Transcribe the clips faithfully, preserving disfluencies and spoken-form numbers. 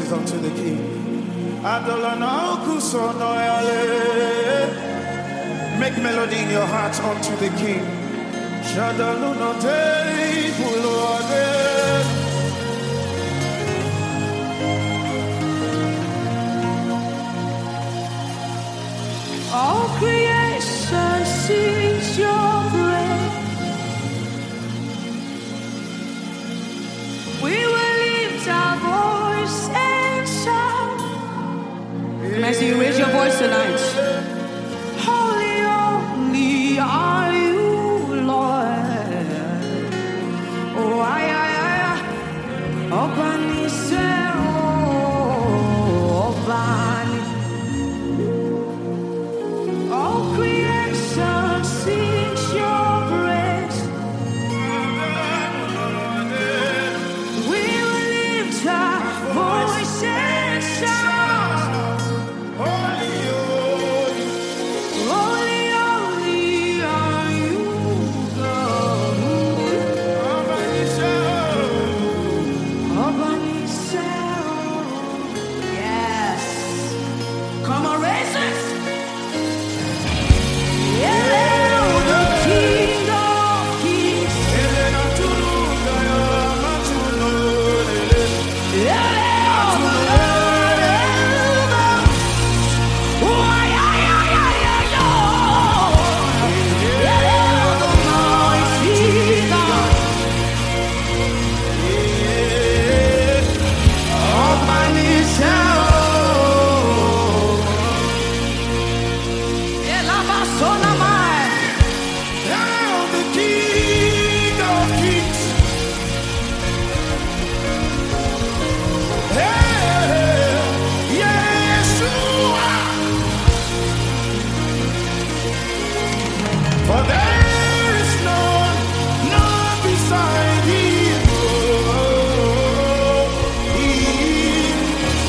praises unto the King. Make melody in your heart unto the King. All creation sings your praise. We will lift our voice and shout. Can I see you raise your voice tonight? Holy, holy are you, Lord. Oh, ay, ay, ay. Obani se, oh, Obani. All creation sings your praise. We will lift our voice and shout. Holy, holy, holy, holy are you, God. Yes. Come on, raise it. For there is none, none beside him. Oh, him.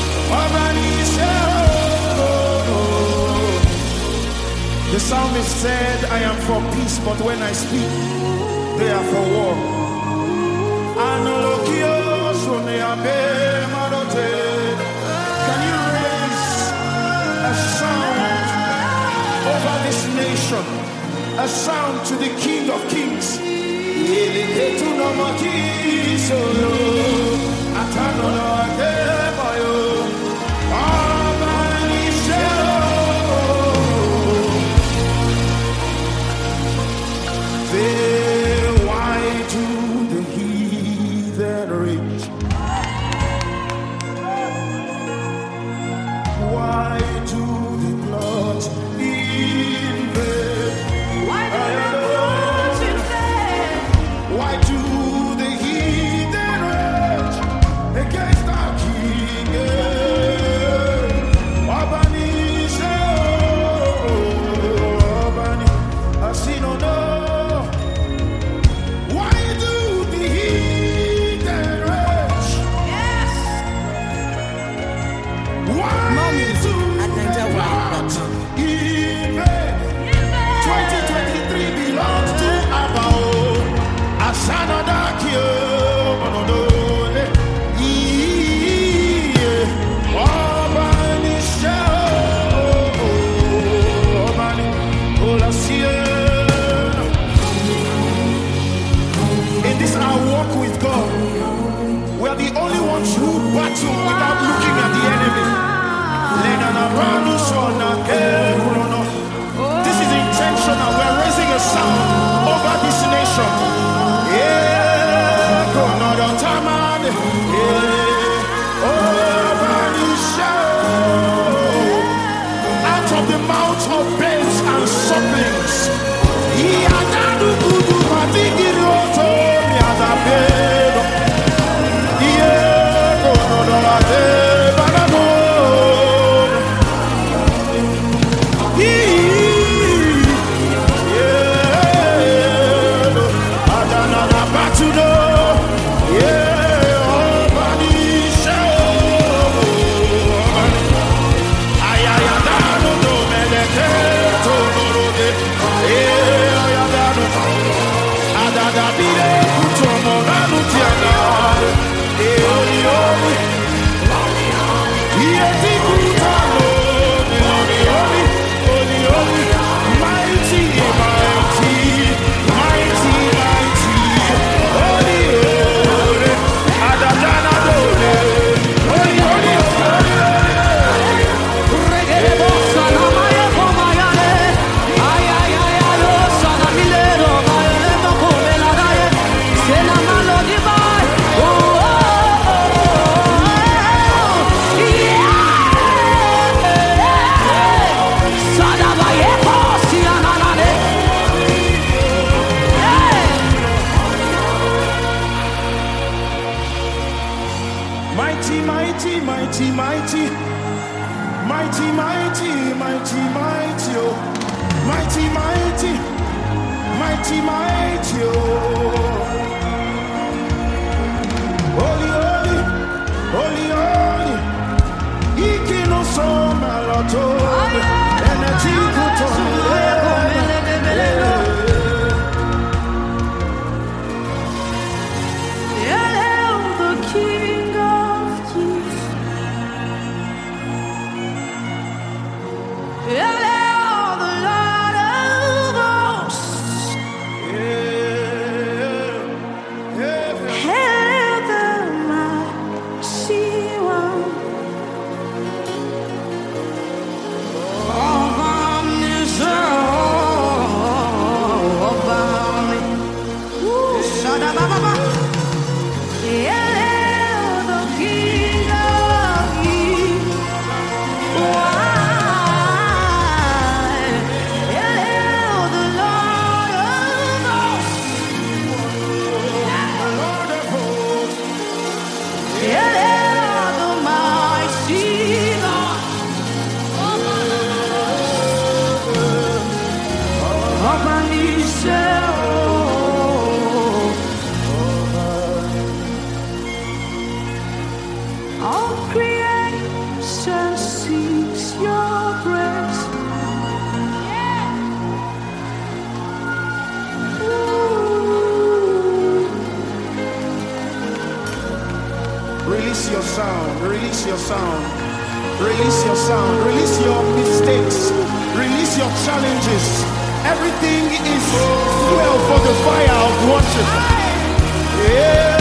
The psalmist said, I am for peace, but when I speak, they are for war. Can you raise a sound over this nation? A sound to the King of Kings. Why do the heathen rage? Why do the clouds in vain? Why do the clouds in vain? Why do the heathen rage against our King? Obanise, Obani, I see no no. Why do the heathen rage? Yes. Why do the clouds in vain? twenty twenty-three belongs to our own. Asanoda kio, monodole. Yeah. Obani show, Obani, Olasiena. In this our walk with God, we are the only ones who battle without looking at the enemy. Lenana mighty, mighty, mighty, mighty, mighty, mighty, mighty, oh, mighty, mighty, mighty, mighty, oh, holy, holy, holy, holy, Ikino so malato, energy kuton, Release your sound, release your sound, release your sound, release your mistakes, release your challenges. Everything is fuel for the fire of worship. Yeah.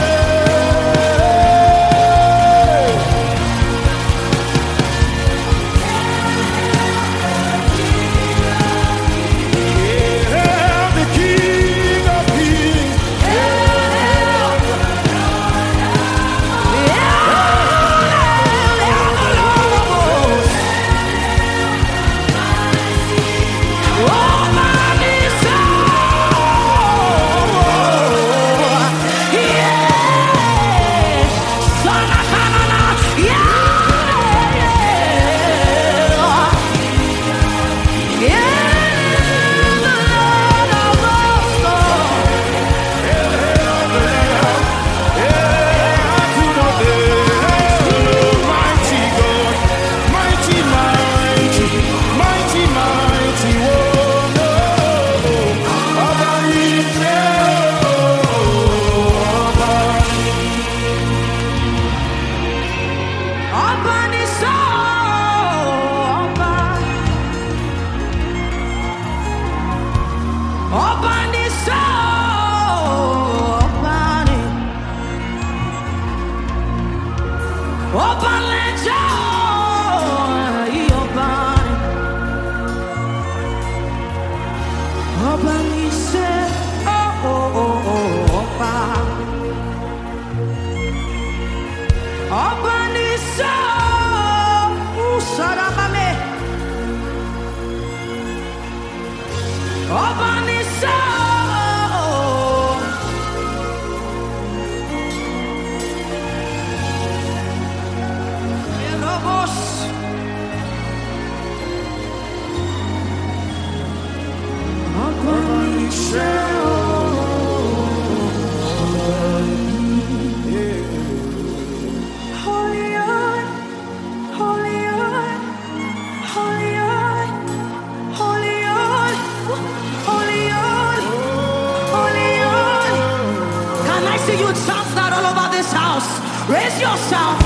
Raise your sound.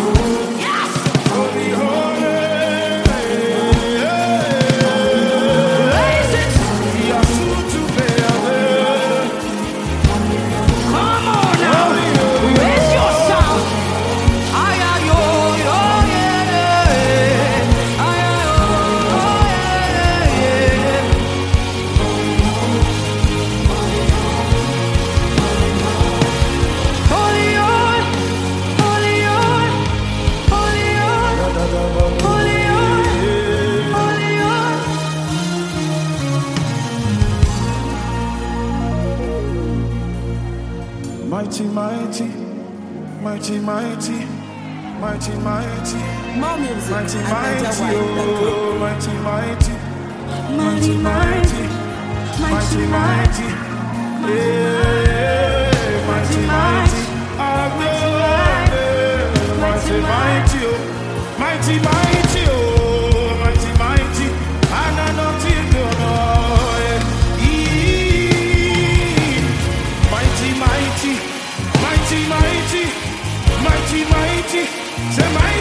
Yes. Holy, holy. Raise it. Come on now. Raise your sound. Ay, ay, oh, oh, yeah, yeah. Ay, ay, oh, oh, yeah, yeah. Holy, holy. Mighty, mighty, mighty, mighty, mighty, mighty, More music. mighty, at mighty, NigerWide dot com. oh, mighty, mighty, Mighty, mighty, mighty, mighty, yeah, mighty, mighty, our God, yeah, mighty, mighty, oh, mighty, mighty, oh, mighty, mighty, and I don't think you know, yeah, mighty, mighty, mighty, mighty, mighty, mighty, say mighty.